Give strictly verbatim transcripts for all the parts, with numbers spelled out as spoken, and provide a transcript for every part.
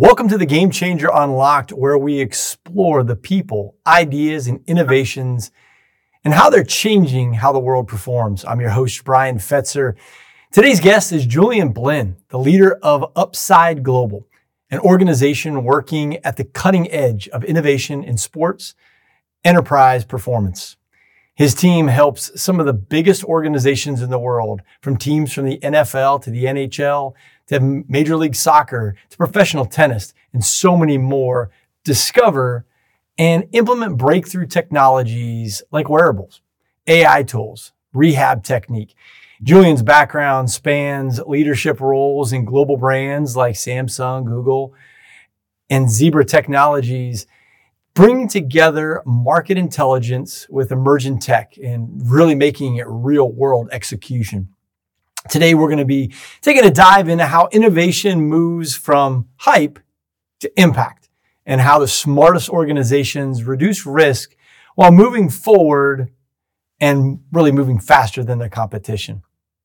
Welcome to the Game Changer Unlocked, where we explore the people, ideas, and innovations and how they're changing how the world performs. I'm your host, Brian Fetzer. Today's guest is Julian Blinn, the leader of Upside Global, an organization working at the cutting edge of innovation in sports enterprise performance. His team helps some of the biggest organizations in the world, from teams from the N F L to the N H L, to Major League Soccer, to professional tennis, and so many more, discover and implement breakthrough technologies like wearables, A I tools, rehab technique. Julian's background spans leadership roles in global brands like Samsung, Google, and Zebra Technologies, bringing together market intelligence with emerging tech and really making it real world execution. Today, we're going to be taking a dive into how innovation moves from hype to impact and how the smartest organizations reduce risk while moving forward and really moving faster than their competition.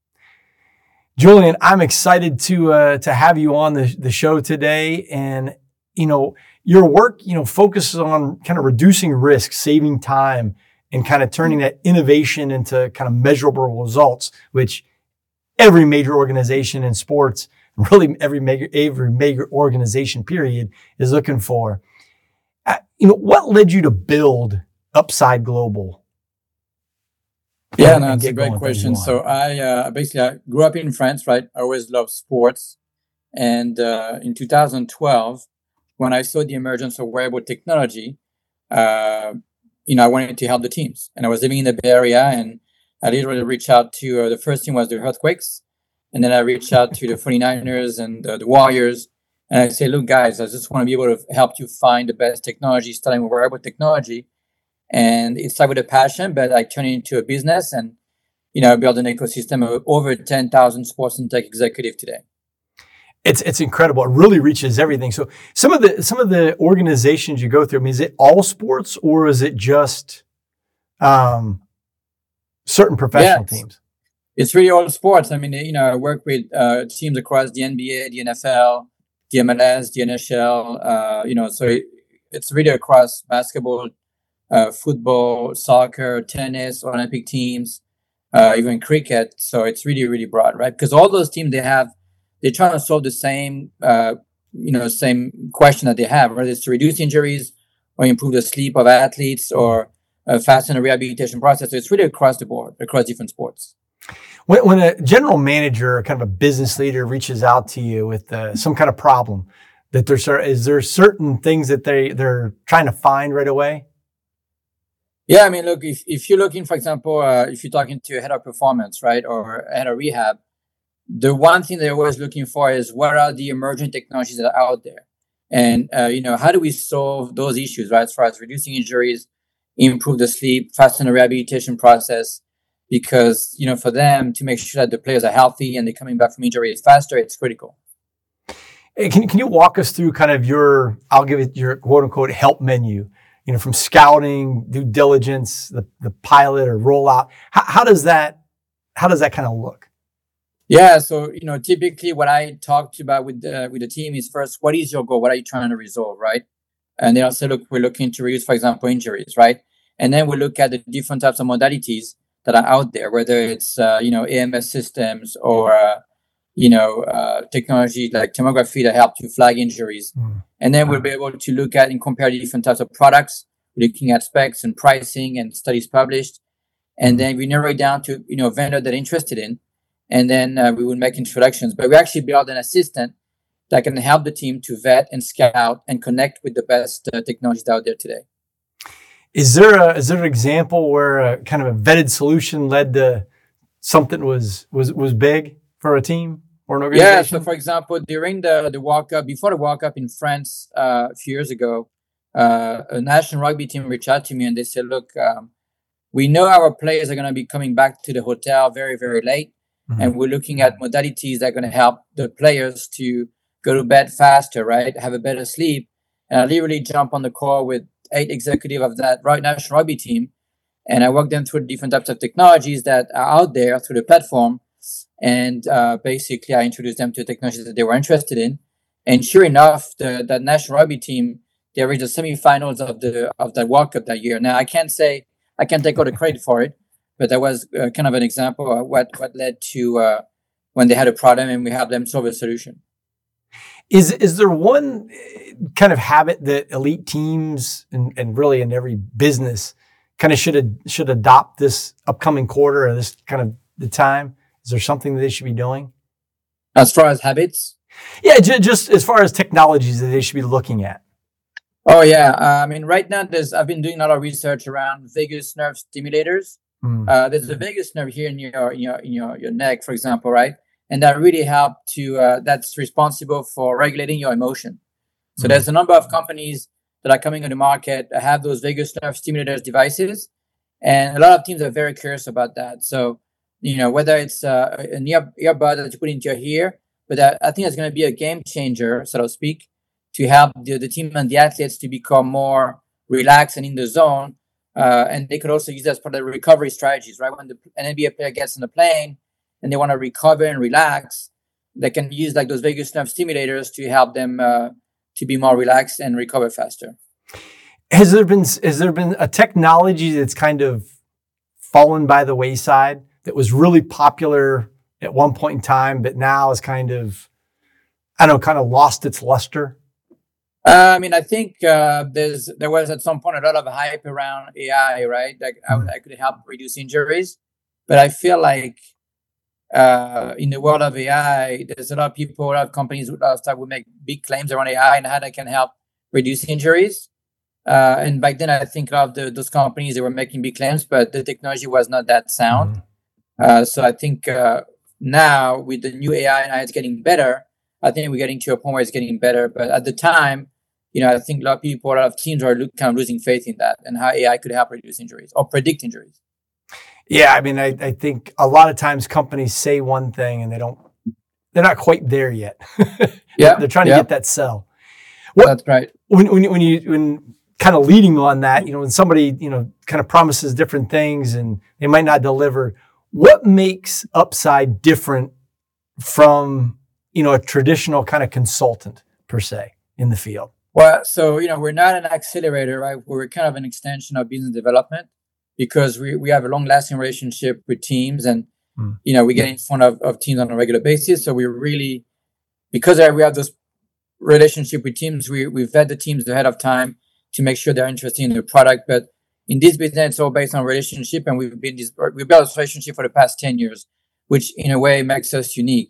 Julian, I'm excited to uh, to have you on the, the show today. And, you know, your work, you know, focuses on kind of reducing risk, saving time, and kind of turning that innovation into kind of measurable results, which every major organization in sports, really every major, every major organization period, is looking for. Uh, you know, what led you to build Upside Global? Yeah, and, no, that's a great question. So I uh, basically I grew up in France, right? I always loved sports. And uh, in two thousand twelve, when I saw the emergence of wearable technology, uh, you know, I wanted to help the teams. And I was living in the Bay Area, and I literally reached out to, uh, the first thing was the Earthquakes. And then I reached out to the 49ers and uh, the Warriors. And I say, look, guys, I just want to be able to help you find the best technology, starting with wearable technology. And it started with a passion, but I turned it into a business and, you know, built an ecosystem of over ten thousand sports and tech executives today. It's it's incredible. It really reaches everything. So some of the some of the organizations you go through, I mean, is it all sports or is it just um, certain professional yeah, teams? It's really all sports. I mean, you know, I work with uh, teams across the N B A, the N F L, the M L S, the N H L. Uh, you know, so it, it's really across basketball, uh, football, soccer, tennis, Olympic teams, uh, even cricket. So it's really, really broad, right? Because all those teams, they have, they're trying to solve the same, uh, you know, same question that they have, whether it's to reduce injuries or improve the sleep of athletes or uh, fasten the rehabilitation process. So it's really across the board, across different sports. When, when a general manager or kind of a business leader reaches out to you with uh, some kind of problem, that there's is there certain things that they they're trying to find right away? Yeah, I mean, look, if, if you're looking, for example, uh, if you're talking to a head of performance, right, or a head of rehab, the one thing they're always looking for is what are the emerging technologies that are out there, and uh, you know, how do we solve those issues, right? As far as reducing injuries, improve the sleep, fasten the rehabilitation process. Because, you know, for them to make sure that the players are healthy and they're coming back from injuries faster, it's critical. Hey, can, can you walk us through kind of your, I'll give it your quote unquote help menu, you know, from scouting, due diligence, the, the pilot or rollout. How, how does that, how does that kind of look? Yeah. So, you know, typically what I talk about with the, with the team is first, what is your goal? What are you trying to resolve? Right. And then I'll say, look, we're looking to reduce, for example, injuries. Right. And then we look at the different types of modalities that are out there, whether it's, uh, you know, A M S systems or, uh, you know, uh, technology like tomography that help you flag injuries. Mm. And then we'll be able to look at and compare the different types of products, looking at specs and pricing and studies published. And then we narrow it down to, you know, vendor that they're interested in. And then uh, we will make introductions. But we actually build an assistant that can help the team to vet and scout and connect with the best uh, technologies out there today. Is there a is there an example where a kind of a vetted solution led to something was was was big for a team or an organization? Yeah. So, for example, during the the World Cup, before the World Cup in France uh, a few years ago, uh, a national rugby team reached out to me and they said, "Look, um, we know our players are going to be coming back to the hotel very very late, mm-hmm. and we're looking at modalities that are going to help the players to go to bed faster, right? Have a better sleep." And I literally jump on the call with eight executives of that right national rugby team. And I walk them through the different types of technologies that are out there through the platform. And uh, basically, I introduced them to technologies that they were interested in. And sure enough, the that national rugby team, they reached the semifinals of the of the World Cup that year. Now I can't say I can't take all the credit for it, but that was uh, kind of an example of what what led to uh, when they had a problem and we helped them solve a solution. Is is there one kind of habit that elite teams and, and really in every business kind of should should adopt this upcoming quarter or this kind of the time? Is there something that they should be doing? As far as habits? Yeah, j- just as far as technologies that they should be looking at. Oh yeah, uh, I mean right now there's I've been doing a lot of research around vagus nerve stimulators. Mm. Uh, there's a vagus nerve here in your in your in your, your neck, for example, right? And that really help to uh, that's responsible for regulating your emotion. So mm. there's a number of companies that are coming on the market that have those vagus nerve stimulators devices, and a lot of teams are very curious about that. So you know whether it's uh, an ear earbud that you put into your ear, but that, I think it's going to be a game changer, so to speak, to help the, the team and the athletes to become more relaxed and in the zone. Uh, and they could also use that as part of the recovery strategies, right? When the, an N B A player gets on the plane and they want to recover and relax, they can use like those vagus nerve stimulators to help them uh, to be more relaxed and recover faster. Has there been has there been a technology that's kind of fallen by the wayside that was really popular at one point in time, but now is kind of, I don't know, kind of lost its luster? Uh, I mean, I think uh, there's there was at some point a lot of hype around A I, right? Like mm-hmm. I, I could help reduce injuries, but I feel like uh, in the world of A I, there's a lot of people, a lot of companies, a lot of stuff will make big claims around A I and how they can help reduce injuries. Uh, and back then, I think a lot of the, those companies, they were making big claims, but the technology was not that sound. Mm-hmm. Uh, so I think uh, now with the new A I and it's getting better, I think we're getting to a point where it's getting better. But at the time, you know, I think a lot of people, a lot of teams are look, kind of losing faith in that and how A I could help reduce injuries or predict injuries. Yeah, I mean, I, I think a lot of times companies say one thing and they don't, they're not quite there yet. Yeah, they're trying yeah. to get that sell. What, That's right. When when when you when kind of leading on that, you know, when somebody you know kind of promises different things and they might not deliver, what makes Upside different from you know a traditional kind of consultant per se in the field? Well, so you know, we're not an accelerator, right? We're kind of an extension of business development because we we have a long-lasting relationship with teams, and mm. you know, we get in front of, of teams on a regular basis. So we really, because we have this relationship with teams, we we vet the teams ahead of time to make sure they're interested in the product. But in this business, it's all based on relationship, and we've been this we built this relationship for the past ten years, which in a way makes us unique.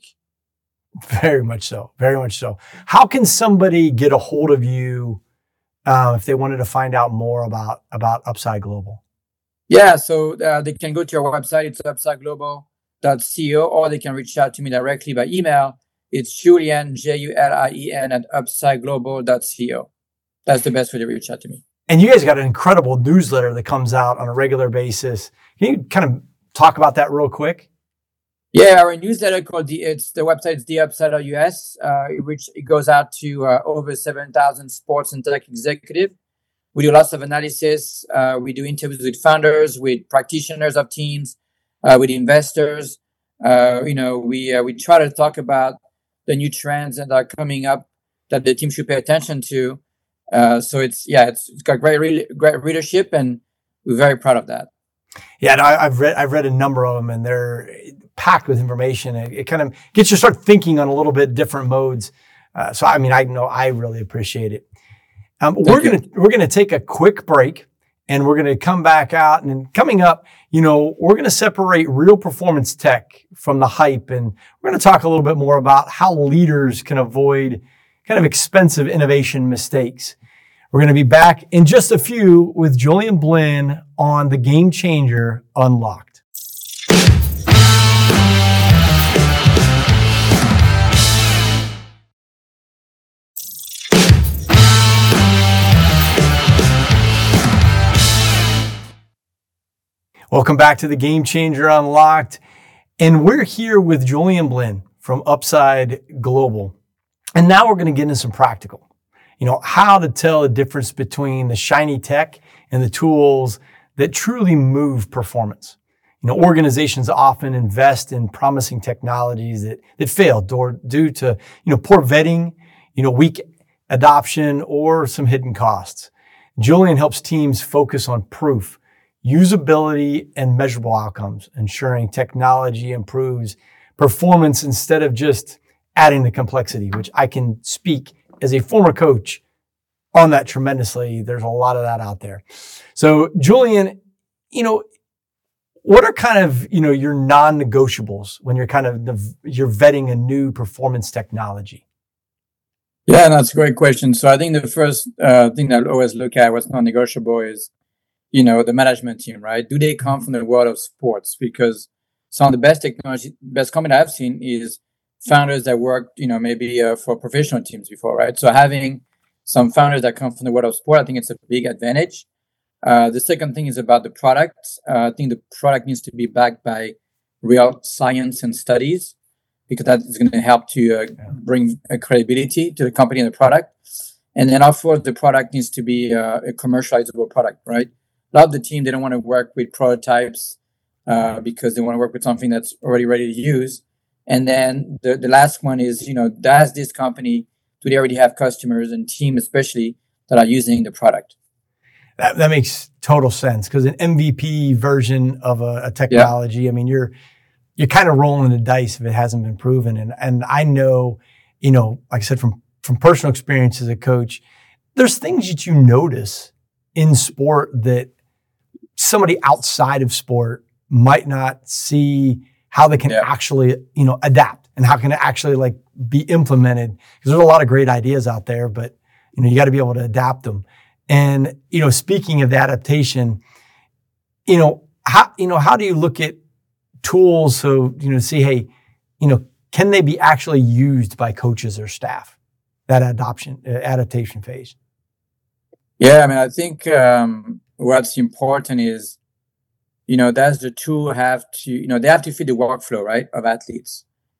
Very much so. Very much so. How can somebody get a hold of you uh, if they wanted to find out more about, about Upside Global? Yeah, so uh, they can go to our website. It's upside global dot co, or they can reach out to me directly by email. It's Julien, J U L I E N, at upside global dot co. That's the best way to reach out to me. And you guys got an incredible newsletter that comes out on a regular basis. Can you kind of talk about that real quick? Yeah, our newsletter called the it's the website's the upside dot U S, uh, which it goes out to uh, over seven thousand sports and tech executives. We do lots of analysis. Uh, we do interviews with founders, with practitioners of teams, uh, with investors. Uh, you know, we uh, we try to talk about the new trends that are coming up that the team should pay attention to. Uh, so it's yeah, it's, it's got great re- great readership, and we're very proud of that. Yeah, no, I've read I've read a number of them, and they're packed with information. It, it kind of gets you to start thinking on a little bit different modes. Uh, so I mean, I know I really appreciate it. Um, we're you. gonna we're gonna take a quick break, and we're gonna come back out. And coming up, you know, we're gonna separate real performance tech from the hype, and we're gonna talk a little bit more about how leaders can avoid kind of expensive innovation mistakes. We're going to be back in just a few with Julien Blin on the Game Changer Unlocked. Welcome back to the Game Changer Unlocked. And we're here with Julien Blin from Upside Global. And now we're going to get into some practical. You know, how to tell the difference between the shiny tech and the tools that truly move performance. You know, organizations often invest in promising technologies that, that fail due to, you know, poor vetting, you know, weak adoption or some hidden costs. Julian helps teams focus on proof, usability, and measurable outcomes, ensuring technology improves performance instead of just adding the complexity, which I can speak as a former coach on that tremendously. There's a lot of that out there. So Julian, you know, what are kind of, you know, your non-negotiables when you're kind of, you're vetting a new performance technology? Yeah, that's a great question. So I think the first uh, thing that I always look at what's non-negotiable is, you know, the management team, right? Do they come from the world of sports? Because some of the best technology, best company I've seen is founders that worked, you know, maybe uh, for professional teams before, right? So having some founders that come from the world of sport, I think it's a big advantage. Uh, the second thing is about the product. Uh, I think the product needs to be backed by real science and studies, because that is going to help to uh, bring a credibility to the company and the product. And then, of course, the product needs to be uh, a commercializable product, right? A lot of the team, they don't want to work with prototypes uh, because they want to work with something that's already ready to use. And then the, the last one is, you know, does this company, do they already have customers and team especially that are using the product? That, that makes total sense, because an M V P version of a, a technology, yeah. I mean, you're you're kind of rolling the dice if it hasn't been proven. And and I know, you know, like I said, from from personal experience as a coach, there's things that you notice in sport that somebody outside of sport might not see how they can yeah. actually, you know, adapt and how can it actually like be implemented. Because there's a lot of great ideas out there, but you know, you got to be able to adapt them. And, you know, speaking of adaptation, you know, how, you know, how do you look at tools so, you know, see, hey, you know, can they be actually used by coaches or staff, that adoption, uh, adaptation phase? Yeah, I mean, I think um, what's important is, you know, that's the tool have to, you know, they have to fit the workflow, right, of athletes.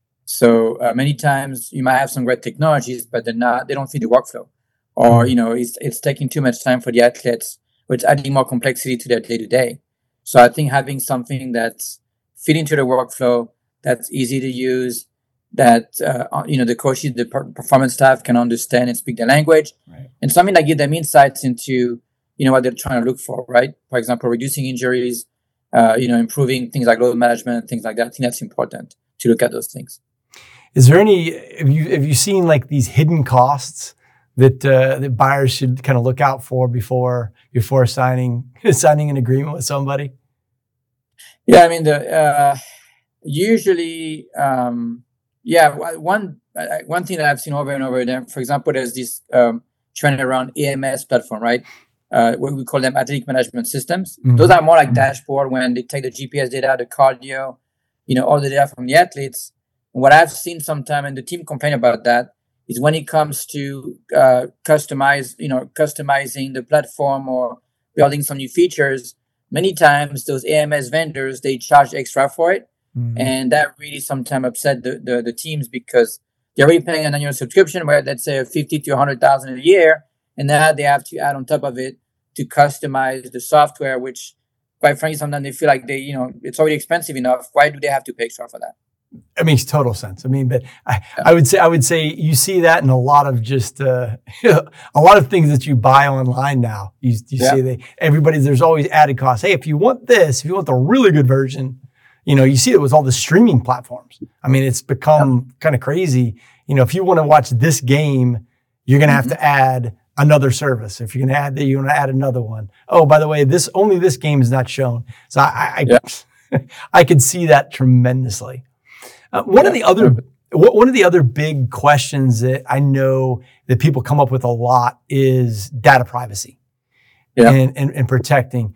So uh, many times you might have some great technologies, but they're not, they don't fit the workflow. Or, you know, it's it's taking too much time for the athletes, which adding more complexity to their day-to-day. So I think having something that's fit into the workflow, that's easy to use, that, uh, you know, the coaches, the performance staff can understand and speak the language, right. And something that give them insights into, you know, what they're trying to look for, right? For example, reducing injuries, uh, you know, improving things like load management, things like that. I think that's important to look at those things. Is there any, have you, have you seen like these hidden costs that uh, that buyers should kind of look out for before before signing signing an agreement with somebody? Yeah, I mean, the uh, usually, um, yeah, one uh, one thing that I've seen over and over again, for example, there's this um, trend around A M S platform, right? Uh, what we call them athletic management systems. Mm-hmm. Those are more like dashboard when they take the G P S data, the cardio, you know, all the data from the athletes. And what I've seen sometimes, and the team complain about that, is when it comes to uh, customize, you know, customizing the platform or building some new features. Many times those A M S vendors, they charge extra for it. Mm-hmm. And that really sometimes upset the, the, the teams, because they're already paying an annual subscription where, let's say, fifty to one hundred thousand a year. And now they have to add on top of it to customize the software, which quite frankly, sometimes they feel like they, you know, it's already expensive enough. Why do they have to pay extra for that? It makes total sense. I mean, but I, I would say I would say you see that in a lot of just uh, a lot of things that you buy online now. You, you yeah. see they everybody there's always added costs. Hey, if you want this, if you want the really good version, you know, you see it with all the streaming platforms. I mean, it's become yeah. kind of crazy. You know, if you want to watch this game, you're going to have mm-hmm. to add another service. If you're going to add that, you want to add another one. Oh, by the way, this only this game is not shown. So I I, yeah. I could see that tremendously. Uh, one yeah. of the other one of the other big questions that I know that people come up with a lot is data privacy yeah. and, and, and protecting.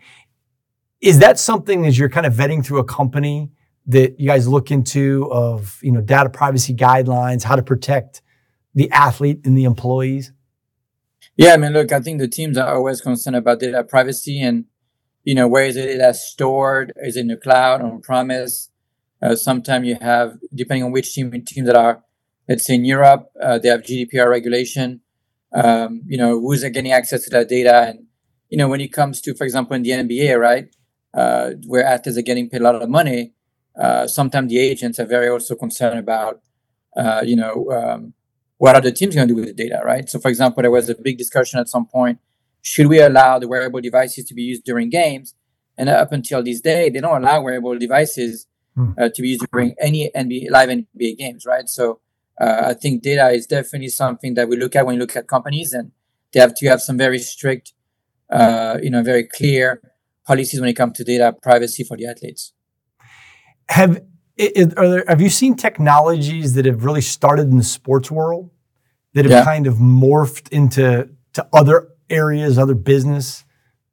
Is that something that you're kind of vetting through a company that you guys look into of, you know, data privacy guidelines, how to protect the athlete and the employees? Yeah, I mean, look, I think the teams are always concerned about data privacy and, you know, where is it data stored? Is it in the cloud, on premise? Uh, sometimes you have, depending on which team teams that are, let's say in Europe, uh, they have G D P R regulation. Um, you know, who's getting access to that data? And, you know, when it comes to, for example, in the N B A, right, uh, where athletes are getting paid a lot of money, uh, sometimes the agents are very also concerned about, uh, you know, um, what are the teams going to do with the data, right? So, for example, there was a big discussion at some point: should we allow the wearable devices to be used during games? And up until this day, they don't allow wearable devices uh, to be used during any N B A, live N B A games, right? So, uh, I think data is definitely something that we look at when we look at companies, and they have to have some very strict, uh, you know, very clear policies when it comes to data privacy for the athletes. Have Is, are there, have you seen technologies that have really started in the sports world that have yeah. kind of morphed into to other areas, other business?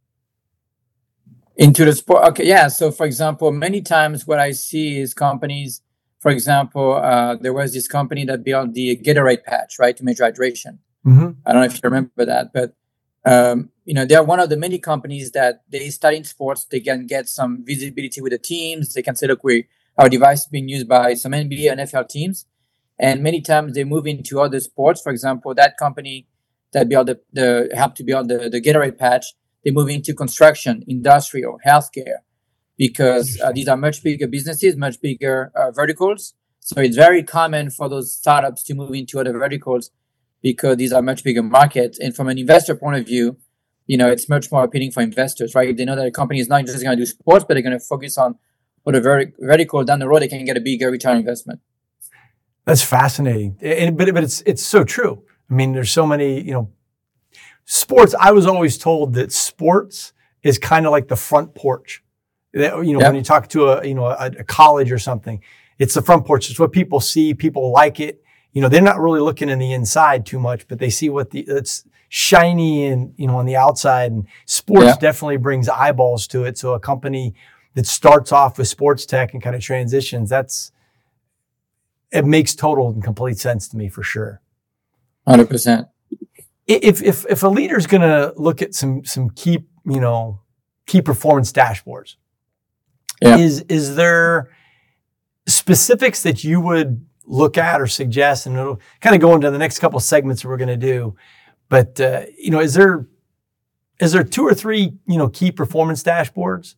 Into the sport? Okay, yeah. So, for example, many times what I see is companies, for example, uh, there was this company that built the Gatorade patch, right, to measure hydration. Mm-hmm. I don't know if you remember that, but, um, you know, they're one of the many companies that they study in sports. They can get some visibility with the teams. They can say, look, we our device is being used by some N B A and N F L teams. And many times they move into other sports. For example, that company that built the, the helped to build the, the Gatorade patch, they move into construction, industrial, healthcare, because uh, these are much bigger businesses, much bigger uh, verticals. So it's very common for those startups to move into other verticals because these are much bigger markets. And from an investor point of view, you know, it's much more appealing for investors, right? If they know that a company is not just going to do sports, but they're going to focus on or the very vertical down the road, they can get a bigger return on investment. That's fascinating, and, but but it's it's so true. I mean, there's so many, you know, sports. I was always told that sports is kind of like the front porch. That, you know, yep. when you talk to a you know a, a college or something, it's the front porch. It's what people see. People like it. You know, they're not really looking in the inside too much, but they see what the it's shiny and you know on the outside. And sports yep. definitely brings eyeballs to it. So a company that starts off with sports tech and kind of transitions, that's, it makes total and complete sense to me for sure. one hundred percent. If, if, if a leader's going to look at some, some key, you know, key performance dashboards, yeah. is, is there specifics that you would look at or suggest? And it'll kind of go into the next couple of segments that we're going to do. But, uh, you know, is there, is there two or three, you know, key performance dashboards?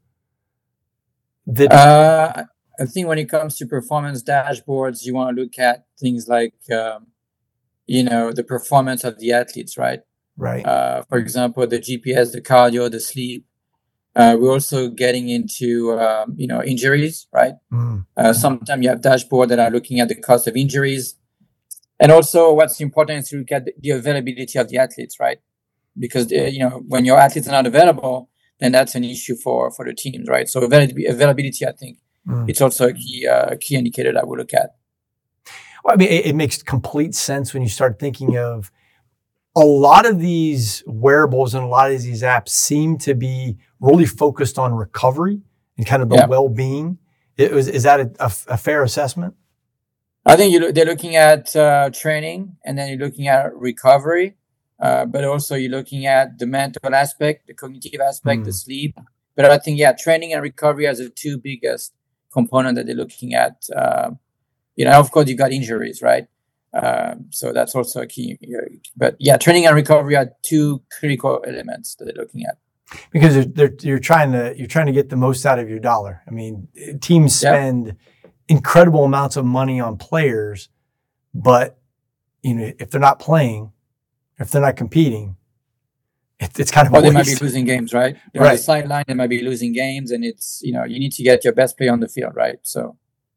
That- uh, I think when it comes to performance dashboards, you want to look at things like, um, you know, the performance of the athletes, right? Right. Uh, for example, the G P S, the cardio, the sleep. Uh, we're also getting into, um, you know, injuries, right? Mm. Uh, sometimes you have dashboards that are looking at the cost of injuries. And also what's important is to look at the, the availability of the athletes, right? Because, uh, you know, when your athletes are not available, then that's an issue for, for the teams, right? So availability, availability I think, mm. it's also a key uh, key indicator that we look at. Well, I mean, it, it makes complete sense when you start thinking of a lot of these wearables and a lot of these apps seem to be really focused on recovery and kind of the yeah. well-being. It was, is that a, a, a fair assessment? I think you, they're looking at uh, training, and then you're looking at recovery. Uh, but also you're looking at the mental aspect, the cognitive aspect, mm. the sleep. But I think, yeah, training and recovery are the two biggest components that they're looking at. Uh, you know, of course, you got injuries, right? Um, so that's also a key. But yeah, training and recovery are two critical elements that they're looking at. Because they're, they're, you're trying to you're trying to get the most out of your dollar. I mean, teams spend yep. incredible amounts of money on players, but you know, if they're not playing, if they're not competing, it, it's kind of. Or they might be losing games, right? They're right. On the sideline, they might be losing games, and it's you know you need to get your best player on the field, right? So.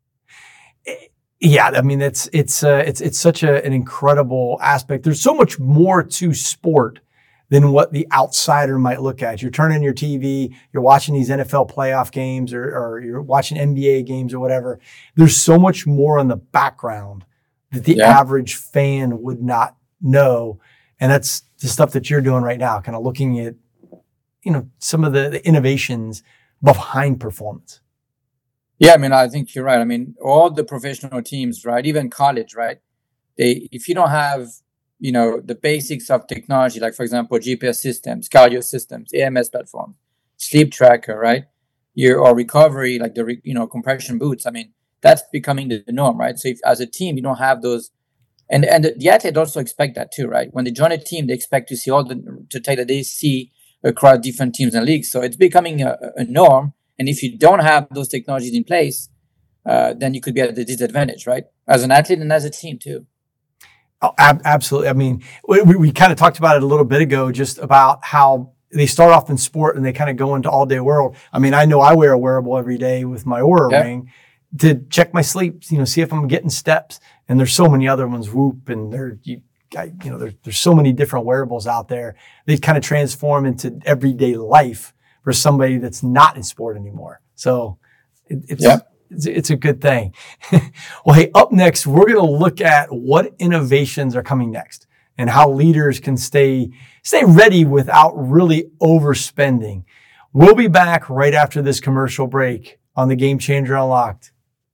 Yeah, I mean it's it's uh, it's it's such a, an incredible aspect. There's so much more to sport than what the outsider might look at. You're turning your T V, you're watching these N F L playoff games, or, or you're watching N B A games or whatever. There's so much more in the background that the yeah. average fan would not know. And that's the stuff that you're doing right now, kind of looking at, you know, some of the, the innovations behind performance. Yeah, I mean, I think you're right. I mean, all the professional teams, right, even college, right, they if you don't have, you know, the basics of technology, like, for example, G P S systems, cardio systems, A M S platform, sleep tracker, right, your or recovery, like the, you know, compression boots, I mean, that's becoming the norm, right? So if as a team, you don't have those. And and the, the athletes also expect that too, right? When they join a team, they expect to see all the to take that they see across different teams and leagues. So it's becoming a, a norm. And if you don't have those technologies in place, uh, then you could be at a disadvantage, right? As an athlete and as a team too. Oh, ab- absolutely. I mean, we, we kind of talked about it a little bit ago, just about how they start off in sport and they kind of go into all day world. I mean, I know I wear a wearable every day with my Oura Yeah. ring to check my sleep, you know, see if I'm getting steps. And there's so many other ones, Whoop, and there, you, I, you know, there's there's so many different wearables out there. They kind of transform into everyday life for somebody that's not in sport anymore. So it, it's. Yeah. It's, it's a good thing. Well, hey, up next, we're going to look at what innovations are coming next and how leaders can stay stay ready without really overspending. We'll be back right after this commercial break on the Game Changer Unlocked.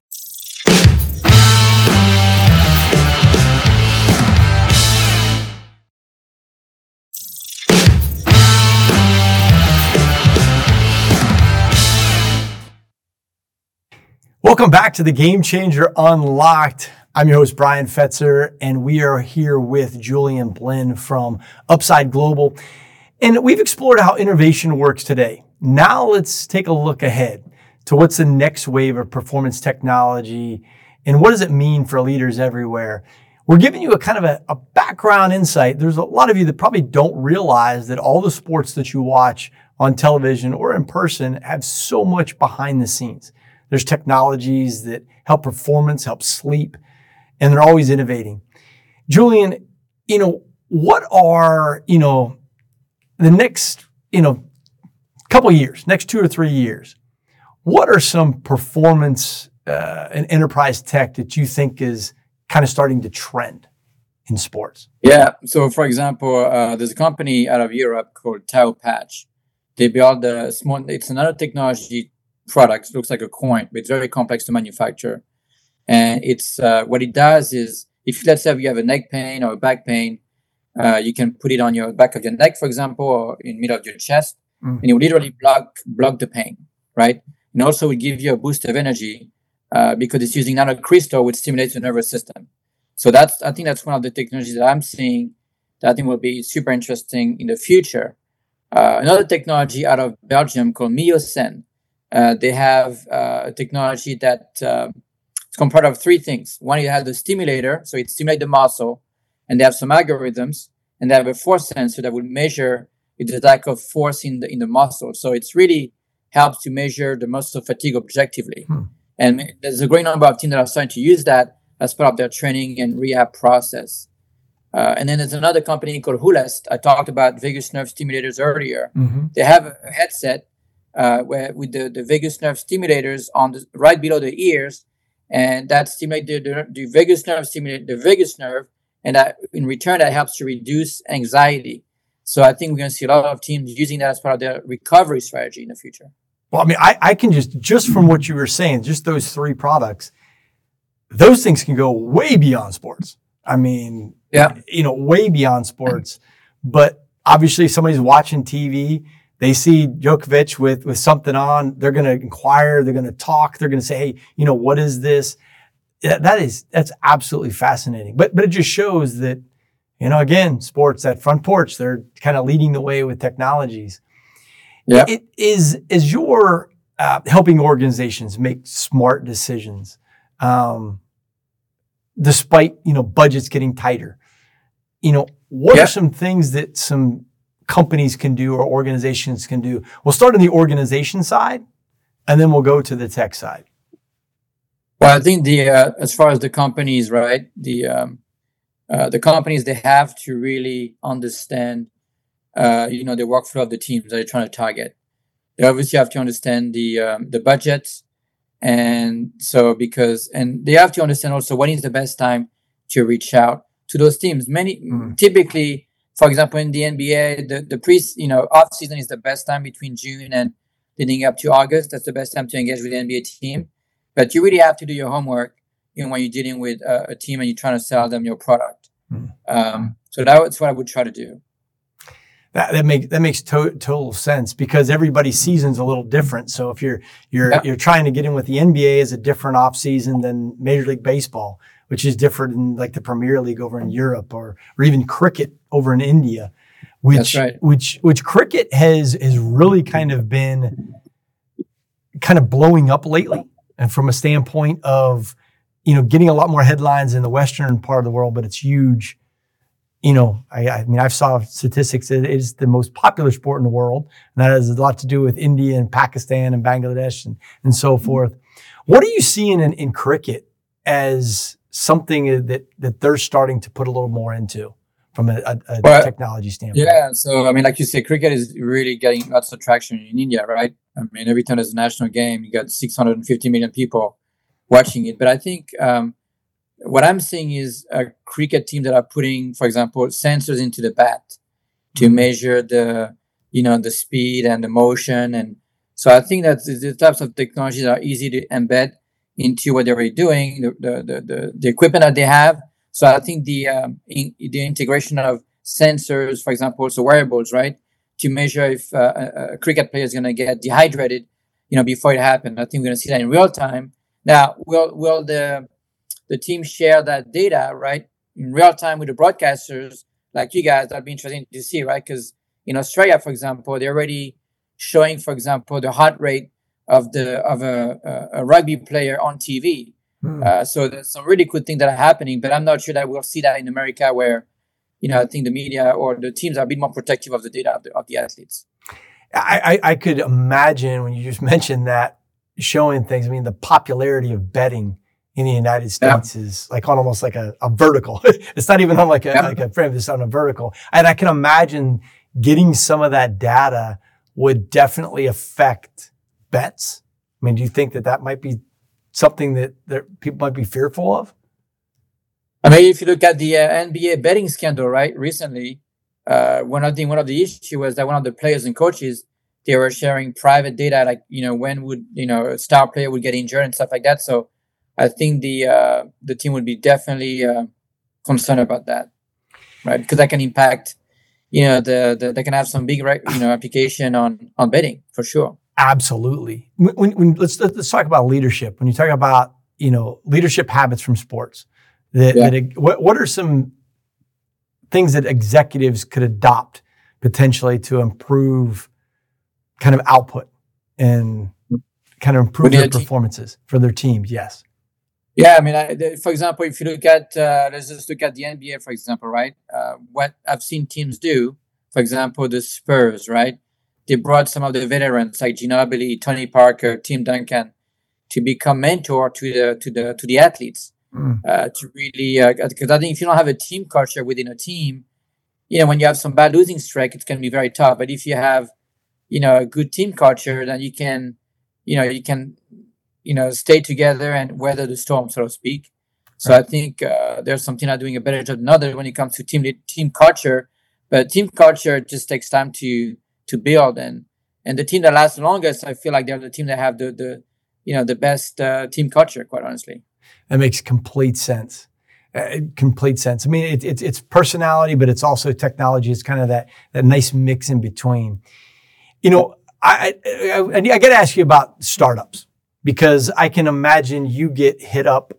Welcome back to the Game Changer Unlocked. I'm your host, Brian Fetzer, and we are here with Julian Blinn from Upside Global. And we've explored how innovation works today. Now let's take a look ahead to what's the next wave of performance technology and what does it mean for leaders everywhere. We're giving you a kind of a, a background insight. There's a lot of you that probably don't realize that all the sports that you watch on television or in person have so much behind the scenes. There's technologies that help performance, help sleep, and they're always innovating. Julian, you know, what are, you know, the next, you know, couple of years, next two or three years, what are some performance uh, and enterprise tech that you think is kind of starting to trend in sports? Yeah. So, for example, uh, there's a company out of Europe called Tau Patch. They build a small, it's another technology product. It looks like a coin, but it's very complex to manufacture. And it's uh, what it does is, if let's say you have a neck pain or a back pain, uh, you can put it on your back of your neck, for example, or in the middle of your chest, mm. and it will literally block block the pain, right? And also will give you a boost of energy uh, because it's using nanocrystal, which stimulates the nervous system. So that's, I think that's one of the technologies that I'm seeing that I think will be super interesting in the future. Uh, another technology out of Belgium called Miosen. Uh, they have uh, a technology that uh, it's composed of three things. One, you have the stimulator, so it stimulates the muscle, and they have some algorithms, and they have a force sensor that will measure the lack of force in the in the muscle. So it's really helps to measure the muscle fatigue objectively. Hmm. And there's a great number of teams that are starting to use that as part of their training and rehab process. Uh, and then there's another company called Hulest. I talked about vagus nerve stimulators earlier. Mm-hmm. They have a headset Uh, where with the, the vagus nerve stimulators on the right below the ears, and that stimulate the, the, the vagus nerve stimulate the vagus nerve, and that in return that helps to reduce anxiety. So I think we're going to see a lot of teams using that as part of their recovery strategy in the future. Well, I mean, I, I can just just from what you were saying, just those three products, those things can go way beyond sports. I mean, yeah, you know, way beyond sports. But obviously, somebody's watching T V. They see Djokovic with, with something on, they're going to inquire, they're going to talk, they're going to say, hey, you know, what is this? That, that is, that's absolutely fascinating. But, but it just shows that, you know, again, sports, that front porch, they're kind of leading the way with technologies. Yeah. It is, as you're uh, helping organizations make smart decisions, um, despite, you know, budgets getting tighter, you know, what yeah. are some things that some companies can do or organizations can do? We'll start on the organization side, and then we'll go to the tech side. Well, I think the uh, as far as the companies, right? The um, uh, the companies, they have to really understand, uh, you know, the workflow of the teams that they're trying to target. They obviously have to understand the um, the budgets, and so because and they have to understand also when is the best time to reach out to those teams. Many mm. typically. For example, in the N B A, the, the pre, you know, off season is the best time between June and leading up to August. That's the best time to engage with the N B A team. But you really have to do your homework, you know, when you're dealing with a, a team and you're trying to sell them your product. Mm. Um, so that's what I would try to do. That that makes that makes to- total sense because everybody's season's a little different. So if you're you're yeah. you're trying to get in with the N B A is a different off season than Major League Baseball, which is different in like the Premier League over in Europe or or even cricket over in India, which right. which which cricket has has really kind of been kind of blowing up lately, and from a standpoint of you know, getting a lot more headlines in the Western part of the world, but it's huge. You know, I, I mean, I've saw statistics. It is the most popular sport in the world. And that has a lot to do with India and Pakistan and Bangladesh and, and so forth. What are you seeing in, in cricket as something that, that they're starting to put a little more into from a, a, a well, technology standpoint? Yeah. So, I mean, like you say, cricket is really getting lots of traction in India, right? I mean, every time there's a national game, you got six hundred fifty million people watching it. But I think, um, what I'm seeing is a cricket team that are putting, for example, sensors into the bat to mm-hmm. measure the, you know, the speed and the motion. And so I think that the types of technologies are easy to embed into what they're already doing, the, the, the, the, the equipment that they have. So I think the, um, in, the integration of sensors, for example, also wearables, right, to measure if uh, a, a cricket player is going to get dehydrated, you know, before it happens. I think we're going to see that in real time. Now, will, will the, the team share that data, right, in real time with the broadcasters like you guys? That'd be interesting to see, right? Because in Australia, for example, they're already showing, for example, the heart rate of the of a, a, a rugby player on T V. Hmm. Uh, so there's some really good things that are happening, but I'm not sure that we'll see that in America, where, you know, I think the media or the teams are a bit more protective of the data of the, of the athletes. I, I, I could imagine when you just mentioned that, showing things. I mean, the popularity of betting in the United States yeah. is like on almost like a, a vertical. It's not even on like a, yeah. like a frame, it's on a vertical. And I can imagine getting some of that data would definitely affect bets. I mean, do you think that that might be something that, that people might be fearful of? I mean, if you look at the uh, N B A betting scandal, right, recently, uh, one of the, one of the issues was that one of the players and coaches, they were sharing private data, like, you know, when would, you know, a star player would get injured and stuff like that. So I think the uh, the team would be definitely uh, concerned about that, right? Because that can impact, you know, the, the they can have some big, you know, application on on betting for sure. Absolutely. When, when let's let's talk about leadership. When you talk about, you know, leadership habits from sports, that, yeah. that what what are some things that executives could adopt potentially to improve kind of output and kind of improve their performances for their teams? Yes. Yeah, I mean, I, the, for example, if you look at, uh, let's just look at the N B A, for example, right? Uh, what I've seen teams do, for example, the Spurs, right? They brought some of the veterans like Ginobili, Tony Parker, Tim Duncan to become mentor to the to the to the athletes. Mm. Uh, to really, because uh, I think if you don't have a team culture within a team, you know, when you have some bad losing streak, it's going to be very tough. But if you have, you know, a good team culture, then you can, you know, you can. you know, stay together and weather the storm, so to speak. So right. I think uh, there's some teams are doing a better job than others when it comes to team team culture. But team culture just takes time to to build, and and the team that lasts the longest, I feel like they're the team that have the the you know the best uh, team culture. Quite honestly, that makes complete sense. Uh, complete sense. I mean, it, it, it's personality, but it's also technology. It's kind of that that nice mix in between. You know, I I, I, I got to ask you about startups, because I can imagine you get hit up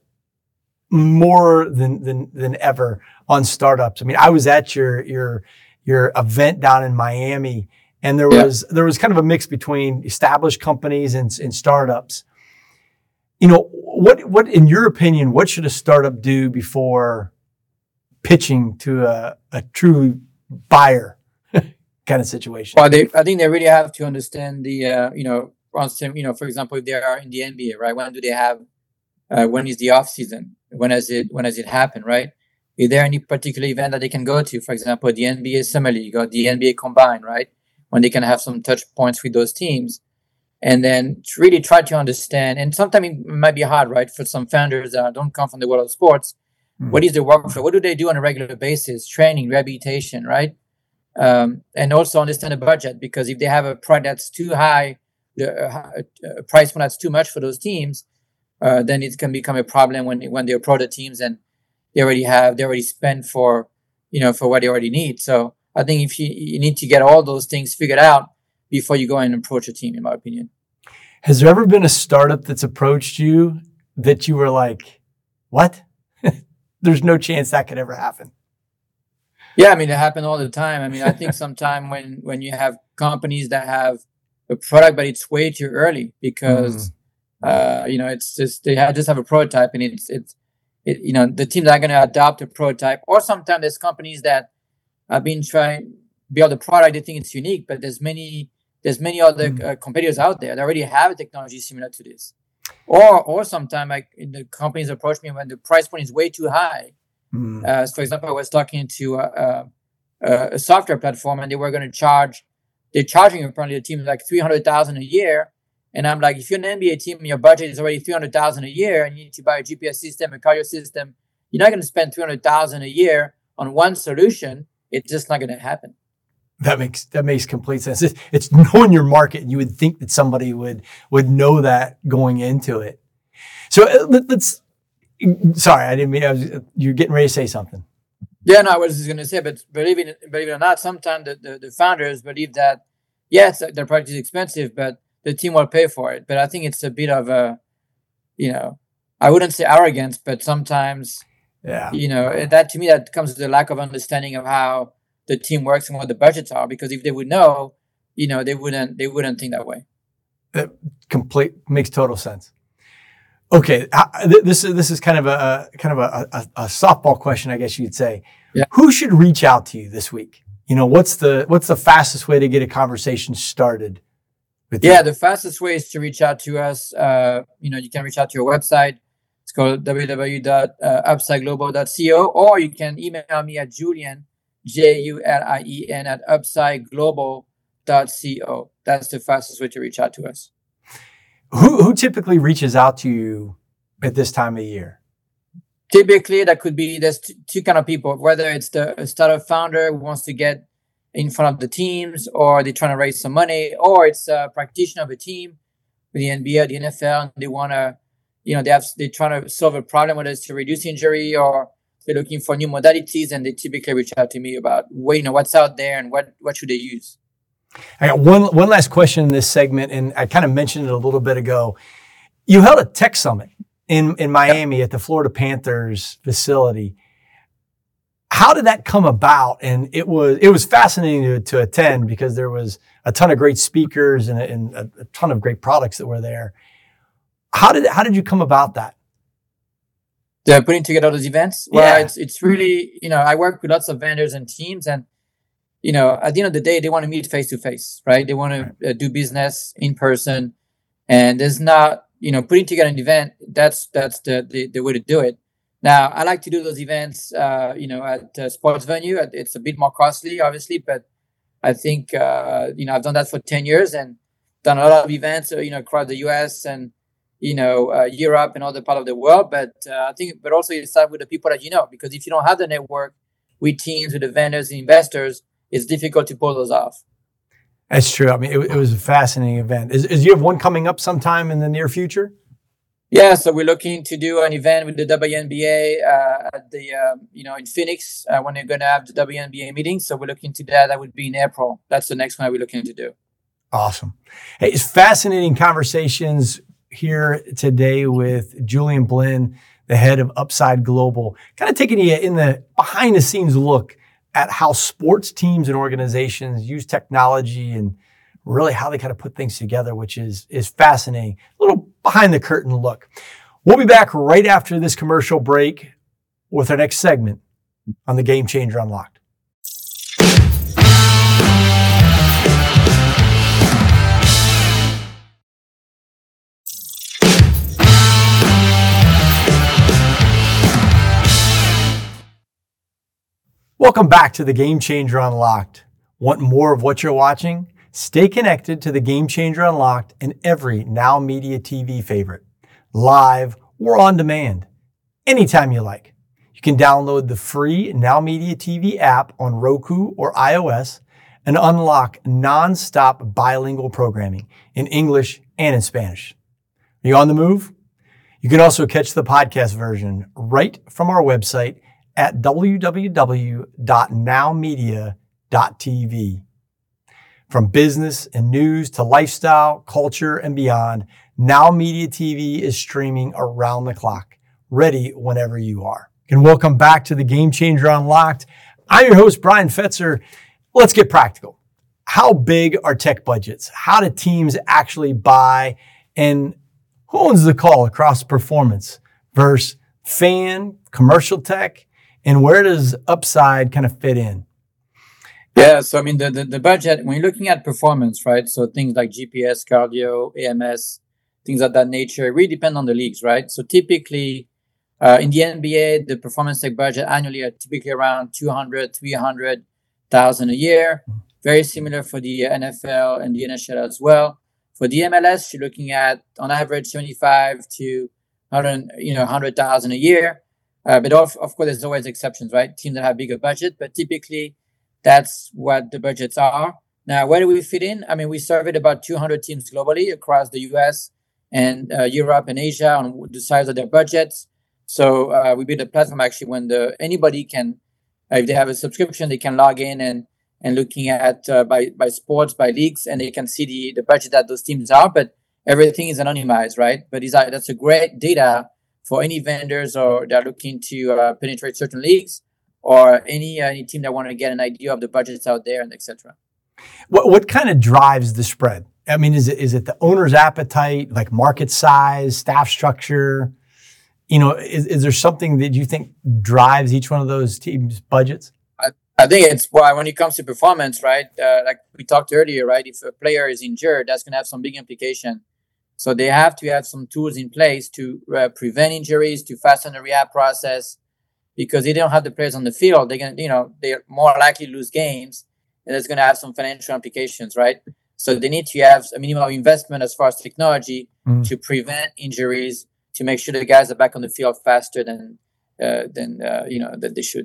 more than, than, than ever on startups. I mean, I was at your, your, your event down in Miami, and there yeah. was, there was kind of a mix between established companies and, and startups. You know, what, what, in your opinion, what should a startup do before pitching to a, a true buyer kind of situation? Well, they, I think they really have to understand the, uh, you know, you know, for example, if they are in the N B A, right? When do they have? Uh, when is the off season? When has it? When has it happened? Right? Is there any particular event that they can go to? For example, the N B A Summer League or the N B A Combine, right? When they can have some touch points with those teams, and then to really try to understand. And sometimes it might be hard, right, for some founders that don't come from the world of sports. Mm-hmm. What is the workflow? What do they do on a regular basis? Training, rehabilitation, right? Um, and also understand the budget, because if they have a product that's too high, the uh, uh, price point that's too much for those teams, uh, then it can become a problem when when they approach the teams and they already have they already spent for you know for what they already need. So I think if you you need to get all those things figured out before you go and approach a team, in my opinion. Has there ever been a startup that's approached you that you were like, "What? There's no chance that could ever happen"? Yeah, I mean, it happens all the time. I mean, I think sometimes when when you have companies that have a product, but it's way too early, because mm. Uh, you know, it's just they have, just have a prototype, and it's it's it, you know the teams are going to adopt a prototype, or sometimes there's companies that have been trying to build a product. They think it's unique, but there's many there's many other uh, competitors out there that already have a technology similar to this. Or or sometimes like the companies approach me when the price point is way too high. Mm. Uh, so for example, I was talking to a, a, a software platform, and they were going to charge. They're charging apparently the team like three hundred thousand a year. And I'm like, if you're an N B A team and your budget is already three hundred thousand a year, and you need to buy a G P S system, a cardio system, you're not going to spend three hundred thousand a year on one solution. It's just not going to happen. That makes that makes complete sense. It's, it's knowing your market, and you would think that somebody would would know that going into it. So uh, let, let's. Sorry, I didn't mean. I was, you're getting ready to say something. Yeah, no, I was just going to say, but believe it, believe it or not, sometimes the, the, the founders believe that yes, their product is expensive, but the team will pay for it. But I think it's a bit of a, you know, I wouldn't say arrogance, but sometimes, yeah, you know, that to me, that comes with the lack of understanding of how the team works and what the budgets are. Because if they would know, you know, they wouldn't, they wouldn't think that way. That complete makes total sense. Okay, this is this is kind of a kind of a, a, a softball question, I guess you'd say. Yeah. Who should reach out to you this week? You know, what's the what's the fastest way to get a conversation started? Yeah, you? The fastest way is to reach out to us. Uh, you know, you can reach out to your website. It's called w w w dot upside global dot co, or you can email me at Julien, J U L I E N, at upside global dot co. That's the fastest way to reach out to us. Who who typically reaches out to you at this time of year? Typically, that could be there's two, two kind of people. Whether it's the startup founder who wants to get in front of the teams, or they're trying to raise some money, or it's a practitioner of a team with the N B A, the N F L, and they want to, you know, they have they're trying to solve a problem, whether it's to reduce injury or they're looking for new modalities, and they typically reach out to me about, well, you know, what's out there and what what should they use. I got one one last question in this segment, and I kind of mentioned it a little bit ago. You held a tech summit in, in Miami yep. at the Florida Panthers facility. How did that come about? And it was it was fascinating to, to attend because there was a ton of great speakers and, a, and a, a ton of great products that were there. How did how did you come about that? They're putting together those events. Well, yeah. it's it's really, you know, I work with lots of vendors and teams, and you know, at the end of the day, they want to meet face to face, right? They want to uh, do business in person, and there's not, you know, putting together an event. That's that's the, the the way to do it. Now, I like to do those events, uh, you know, at a sports venue. It's a bit more costly, obviously, but I think uh, you know I've done that for ten years and done a lot of events, uh, you know, across the U S and you know uh, Europe and other part of the world. But uh, I think, but also you start with the people that you know, because if you don't have the network with teams, with the vendors, the investors, it's difficult to pull those off. That's true. I mean, it, it was a fascinating event. Is, is you have one coming up sometime in the near future? Yeah, so we're looking to do an event with the W N B A uh, at the uh, you know in Phoenix uh, when they're going to have the W N B A meeting. So we're looking to that. That would be in April. That's the next one we're looking to do. Awesome. Hey, it's fascinating conversations here today with Julien Blin, the head of Upside Global, kind of taking you in the behind the scenes look at how sports teams and organizations use technology and really how they kind of put things together, which is is fascinating. A little behind the curtain look. We'll be back right after this commercial break with our next segment on the Game Changer Unlocked. Welcome back to the Game Changer Unlocked. Want more of what you're watching? Stay connected to the Game Changer Unlocked and every Now Media T V favorite, live or on demand, anytime you like. You can download the free Now Media T V app on Roku or iOS and unlock non-stop bilingual programming in English and in Spanish. Are you on the move? You can also catch the podcast version right from our website at w w w dot now media dot t v. From business and news to lifestyle, culture, and beyond, Now Media T V is streaming around the clock, ready whenever you are. And welcome back to the Game Changer Unlocked. I'm your host, Brian Fetzer. Let's get practical. How big are tech budgets? How do teams actually buy? And who owns the call across performance versus fan, commercial tech, and where does upside kind of fit in? Yeah, so I mean the, the the budget when you're looking at performance, right? So things like G P S, cardio, A M S, things of that nature, really depend on the leagues, right? So typically uh, in the N B A, the performance tech budget annually are typically around two hundred, three hundred thousand a year. Very similar for the N F L and the N H L as well. For the M L S, you're looking at on average seventy-five to one hundred, you know, one hundred thousand a year. Uh, but of, of course, there's always exceptions, right? Teams that have bigger budget, but typically that's what the budgets are. Now, where do we fit in? I mean, we surveyed about two hundred teams globally across the U S and uh, Europe and Asia on the size of their budgets. So uh, we built a platform actually when the anybody can, uh, if they have a subscription, they can log in and and looking at uh, by by sports, by leagues, and they can see the, the budget that those teams are. But everything is anonymized, right? But these are, that's a great data for any vendors or they're looking to uh, penetrate certain leagues, or any uh, any team that want to get an idea of the budgets out there, and et cetera. What what kind of drives the spread? I mean, is it is it the owner's appetite, like market size, staff structure? You know, is, is there something that you think drives each one of those teams' budgets? I, I think it's why when it comes to performance, right? Uh, like we talked earlier, right? If a player is injured, that's going to have some big implication. So they have to have some tools in place to uh, prevent injuries, to fasten the rehab process. Because they don't have the players on the field, they're gonna, you know, they're more likely to lose games, and it's gonna have some financial implications, right? So they need to have a minimum investment as far as technology mm. to prevent injuries, to make sure the guys are back on the field faster than uh, than uh, you know that they should.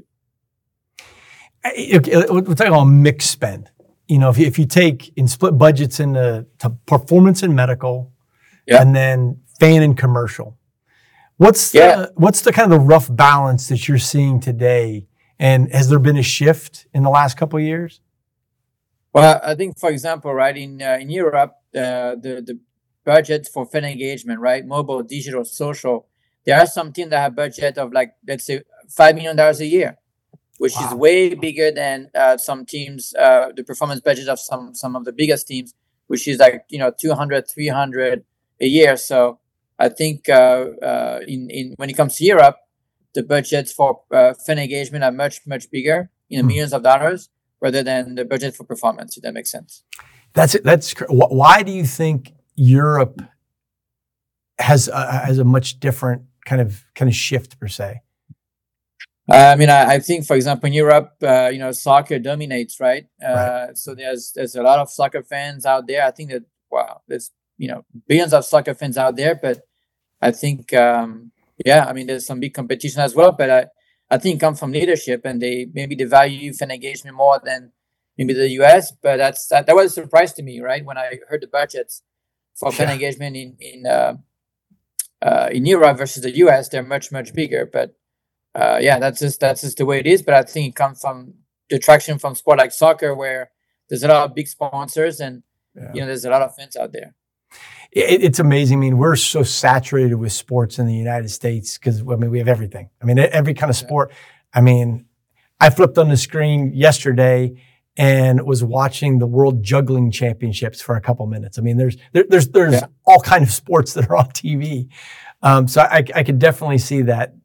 Okay, we're talking about mixed spend. You know, if you, if you take and split budgets into to performance and medical, yeah. and then fan and commercial. What's the, yeah. what's the kind of the rough balance that you're seeing today? And has there been a shift in the last couple of years? Well, I think, for example, right, in uh, in Europe, uh, the, the budget for fan engagement, right, mobile, digital, social, there are some teams that have budget of like, let's say, five million dollars a year, which wow. is way bigger than uh, some teams, uh, the performance budget of some some of the biggest teams, which is like, you know, two hundred, three hundred a year. So I think uh, uh, in, in when it comes to Europe, the budgets for uh, fan engagement are much, much bigger, you know, mm. millions of dollars, rather than the budget for performance, if that makes sense. That's that's why do you think Europe has a, has a much different kind of kind of shift per se? Uh, I mean, I, I think, for example, in Europe, uh, you know, soccer dominates, right? Uh, right? So there's there's a lot of soccer fans out there. I think that wow, there's you know billions of soccer fans out there, but I think um, yeah, I mean, there's some big competition as well, but I. I think come from leadership, and they maybe they value fan engagement more than maybe the U S. But that's that, that was a surprise to me, right? When I heard the budgets for yeah. fan engagement in in uh, uh, in Europe versus the U S, they're much much bigger. But uh, yeah, that's just that's just the way it is. But I think it comes from the traction from sport like soccer, where there's a lot of big sponsors, and yeah. you know there's a lot of fans out there. It, it's amazing. I mean, we're so saturated with sports in the United States because, I mean, we have everything. I mean, every kind of sport. I mean, I flipped on the screen yesterday and was watching the World Juggling Championships for a couple minutes. I mean, there's there, there's there's yeah. all kind of sports that are on T V. Um, so I, I could definitely see that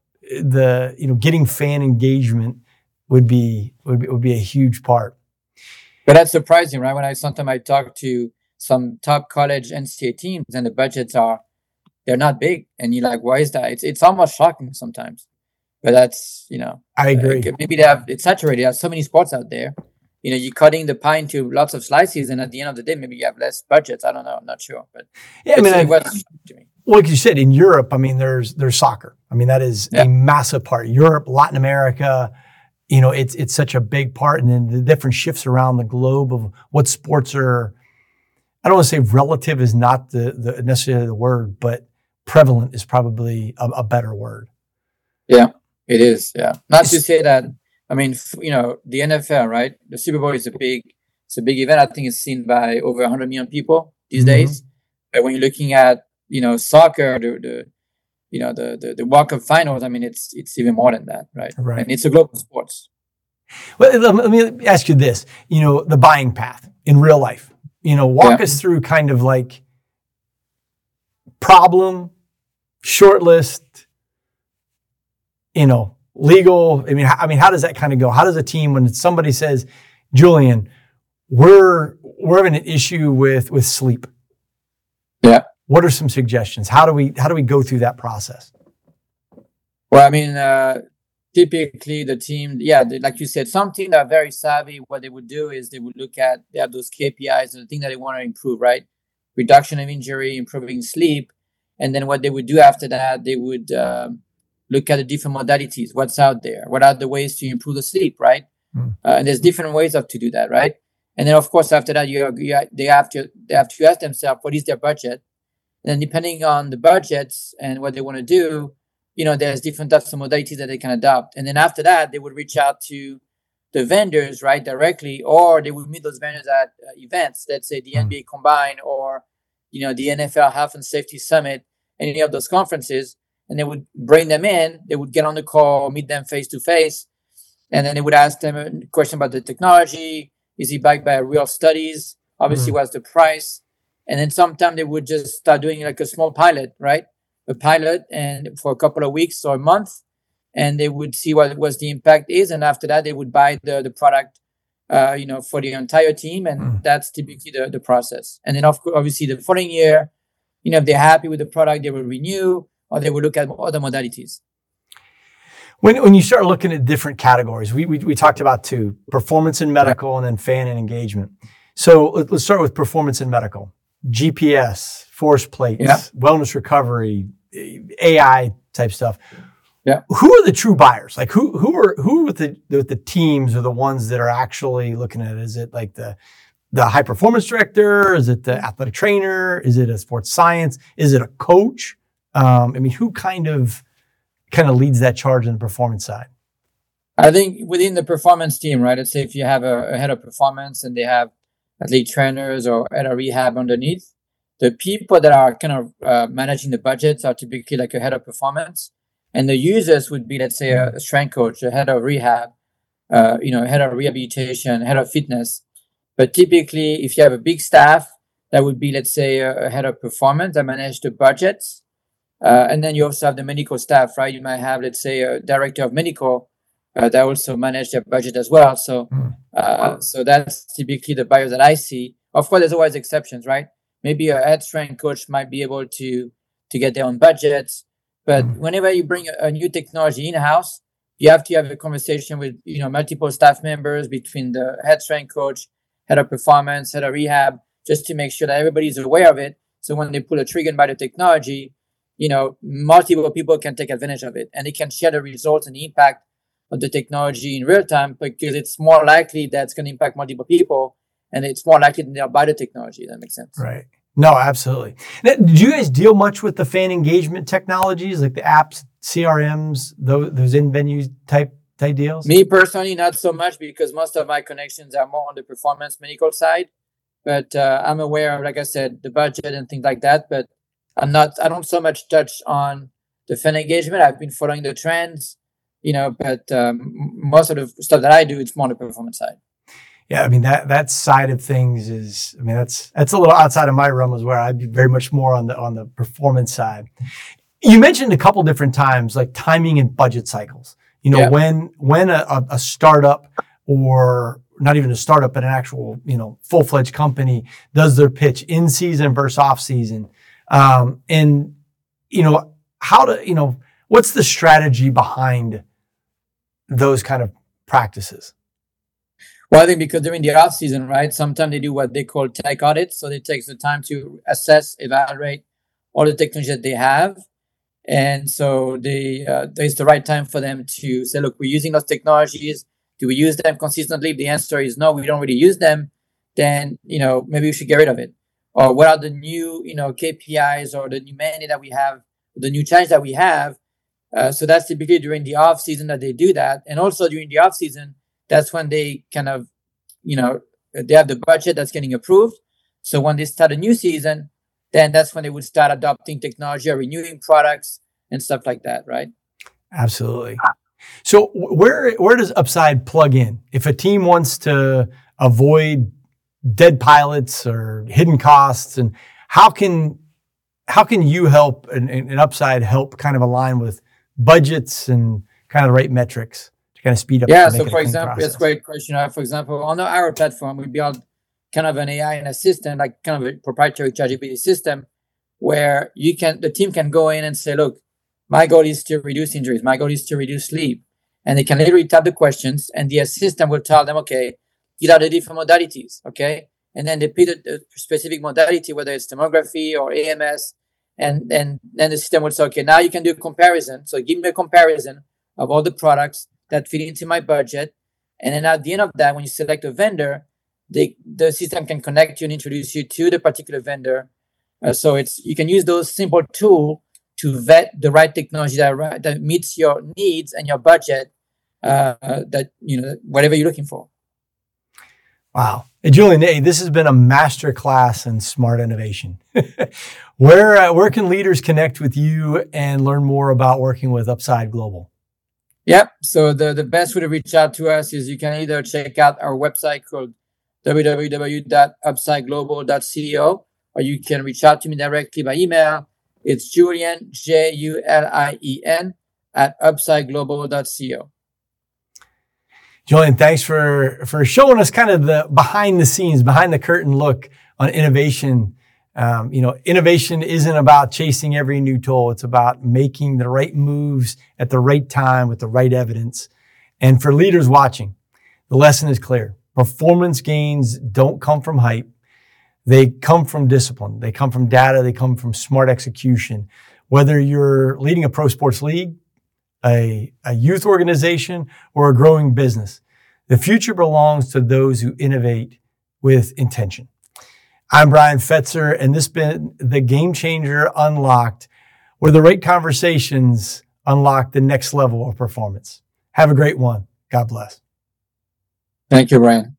the you know getting fan engagement would be would be, would be a huge part. But that's surprising, right? When I sometimes I talk to some top college N C A A teams, and the budgets are they're not big, and you're like, why is that? It's it's almost shocking sometimes, but that's you know I agree. Uh, maybe they have it's saturated. There's so many sports out there. You know, you're cutting the pie into lots of slices, and at the end of the day, maybe you have less budgets. I don't know. I'm not sure, but yeah, I mean, I, to me. Well, like you said, in Europe, I mean, there's there's soccer. I mean, that is yeah. a massive part. Europe, Latin America. You know, it's it's such a big part, and then the different shifts around the globe of what sports are. I don't want to say relative is not the, the necessarily the word, but prevalent is probably a, a better word. Yeah, it is. Yeah. Not it's, to say that, I mean, you know, the N F L, right? The Super Bowl is a big, it's a big event. I think it's seen by over one hundred million people these mm-hmm. days. But when you're looking at, you know, soccer, the, the you know, the, the, the World Cup finals, I mean, it's, it's even more than that, right? Right. And it's a global sports. Well, let me ask you this, you know, the buying path in real life. You know, walk yeah. us through kind of like problem, shortlist, you know, legal. I mean, I mean, how does that kind of go? How does a team, when somebody says, Julian, we're we're having an issue with with sleep. Yeah. What are some suggestions? How do we how do we go through that process? Well, I mean, uh, typically the team, yeah, they, like you said, some teams that are very savvy. What they would do is they would look at, they have those K P Is and the thing that they want to improve, right? Reduction of injury, improving sleep. And then what they would do after that, they would um, look at the different modalities. What's out there? What are the ways to improve the sleep, right? Mm. Uh, and there's different ways of to do that, right? And then, of course, after that, you, you they have to they have to ask themselves, what is their budget? And then depending on the budgets and what they want to do, you know, there's different types of modalities that they can adopt. And then after that, they would reach out to the vendors, right, directly, or they would meet those vendors at uh, events, let's say the mm. N B A Combine or, you know, the N F L Health and Safety Summit, any of those conferences, and they would bring them in. They would get on the call, meet them face to face, and then they would ask them a question about the technology. Is it backed by real studies? Obviously, mm. what's the price? And then sometime they would just start doing like a small pilot, right? A pilot and for a couple of weeks or a month, and they would see what was the impact is. And after that, they would buy the, the product, uh, you know, for the entire team. And mm. that's typically the, the process. And then of course, obviously the following year, you know, if they're happy with the product, they will renew or they will look at other modalities. When when you start looking at different categories, we we, we talked about two, performance in medical yeah. and then fan and engagement. So let, let's start with performance in medical. G P S, force plates, yeah. wellness recovery, A I type stuff. Yeah. Who are the true buyers? Like who who are who with the with the teams are the ones that are actually looking at it? Is it like the the high performance director? Is it the athletic trainer? Is it a sports science? Is it a coach? Um, I mean, who kind of kind of leads that charge on the performance side? I think within the performance team, right? Let's say if you have a, a head of performance and they have athlete trainers or head of rehab underneath, the people that are kind of uh, managing the budgets are typically like a head of performance, and the users would be, let's say, a, a strength coach, a head of rehab, uh, you know, head of rehabilitation, head of fitness. But typically, if you have a big staff, that would be, let's say, a, a head of performance that manage the budgets. Uh, and then you also have the medical staff, right? You might have, let's say, a director of medical uh, that also manage their budget as well. So, uh, so that's typically the buyers that I see. Of course, there's always exceptions, right? Maybe a head strength coach might be able to to get their own budgets, but whenever you bring a, a new technology in-house, you have to have a conversation with, you know, multiple staff members between the head strength coach, head of performance, head of rehab, just to make sure that everybody's aware of it. So when they pull a trigger and buy the technology, you know, multiple people can take advantage of it and they can share the results and the impact of the technology in real time, because it's more likely that it's going to impact multiple people and it's more likely that they'll buy the technology. That makes sense. Right. No, absolutely. Now, do you guys deal much with the fan engagement technologies, like the apps, C R Ms, those, those in-venue type, type deals? Me personally, not so much, because most of my connections are more on the performance medical side. But uh, I'm aware of, like I said, the budget and things like that. But I'm not, I don't so much touch on the fan engagement. I've been following the trends, you know, but um, most of the stuff that I do, it's more on the performance side. Yeah, I mean, that that side of things is, I mean, that's that's a little outside of my realm as well. I'd be very much more on the on the performance side. You mentioned a couple different times, like timing and budget cycles. You know, yeah. when when a, a startup, or not even a startup, but an actual, you know, full-fledged company does their pitch in season versus off season. Um, and, you know, how to, you know, what's the strategy behind those kind of practices? Well, I think because during the off season, right, sometimes they do what they call tech audits. So they take the time to assess, evaluate all the technology that they have. And so they, uh, there's the right time for them to say, look, we're using those technologies. Do we use them consistently? If the answer is no, we don't really use them, then, you know, maybe we should get rid of it. Or what are the new, you know, K P Is or the new mandate that we have, the new challenge that we have. Uh, so that's typically during the off season that they do that. And also during the off season, that's when they kind of, you know, they have the budget that's getting approved. So when they start a new season, then that's when they would start adopting technology or renewing products and stuff like that, right? Absolutely. So where where does Upside plug in? If a team wants to avoid dead pilots or hidden costs, and how can how can you help and, and Upside help kind of align with budgets and kind of the right metrics to kind of speed up? Yeah. So for example, it's a great question. For example, on our platform, we build kind of an A I and assistant, like kind of a proprietary ChatGPT system where you can, the team can go in and say, look, my goal is to reduce injuries. My goal is to reduce sleep. And they can literally type the questions and the assistant will tell them, okay, these are the different modalities. Okay. And then they pick a specific modality, whether it's tomography or A M S. And then then the system will say, okay, now you can do a comparison. So give me a comparison of all the products that fit into my budget. And then at the end of that, when you select a vendor, they, the system can connect you and introduce you to the particular vendor. Uh, so it's you can use those simple tools to vet the right technology that, that meets your needs and your budget, uh, that, you know, whatever you're looking for. Wow. Hey, Julian, hey, this has been a master class in smart innovation. where uh, where can leaders connect with you and learn more about working with Upside Global? Yep. So the, the best way to reach out to us is you can either check out our website called w w w dot upside global dot co, or you can reach out to me directly by email. It's Julian, J U L I E N, at upside global dot co. Julian, thanks for, for showing us kind of the behind the scenes, behind the curtain look on innovation. Um, you know, innovation isn't about chasing every new tool. It's about making the right moves at the right time with the right evidence. And for leaders watching, the lesson is clear. Performance gains don't come from hype. They come from discipline. They come from data. They come from smart execution. Whether you're leading a pro sports league, A, a youth organization, or a growing business, the future belongs to those who innovate with intention. I'm Brian Fetzer, and this has been the Game Changer Unlocked, where the right conversations unlock the next level of performance. Have a great one. God bless. Thank you, Brian.